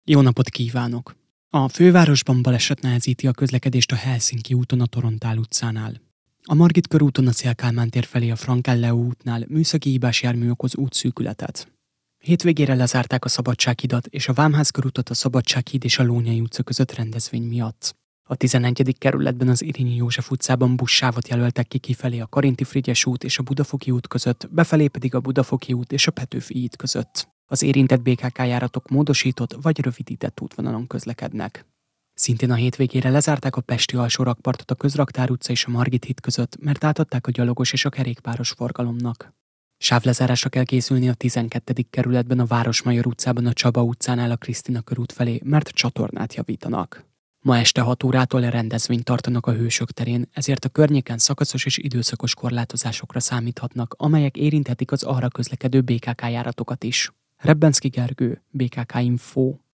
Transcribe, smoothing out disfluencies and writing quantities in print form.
Jó napot kívánok! A fővárosban baleset nehezíti a közlekedést a Helsinki úton a Torontál utcánál. A Margit körúton a Széll Kálmán tér felé a Frank-Leo útnál műszaki hibás jármű okoz útszűkületet. Hétvégére lezárták a Szabadsághidat és a Vámház körútot a Szabadsághíd és a Lónyay utca között rendezvény miatt. A 11. kerületben az Irényi József utcában buszsávot jelöltek ki kifelé a Karinti Frigyes út és a Budafoki út között, befelé pedig a Budafoki út és a Petőfi híd között. Az érintett BKK járatok módosított vagy rövidített útvonalon közlekednek. Szintén a hétvégére lezárták a pesti alsórakpartot a Közraktár utca és a Margit híd között, mert átadták a gyalogos és a kerékpáros forgalomnak. Sávlezárásra kell készülni a 12. kerületben a Városmajor utcában a Csaba utcánál a Krisztina körút felé, mert csatornát javítanak. Ma este 6 órától rendezvényt tartanak a Hősök terén, ezért a környéken szakaszos és időszakos korlátozásokra számíthatnak, amelyek érinthetik az arra közlekedő BKK járatokat is. Rebbenszky Gergő, BKK Info.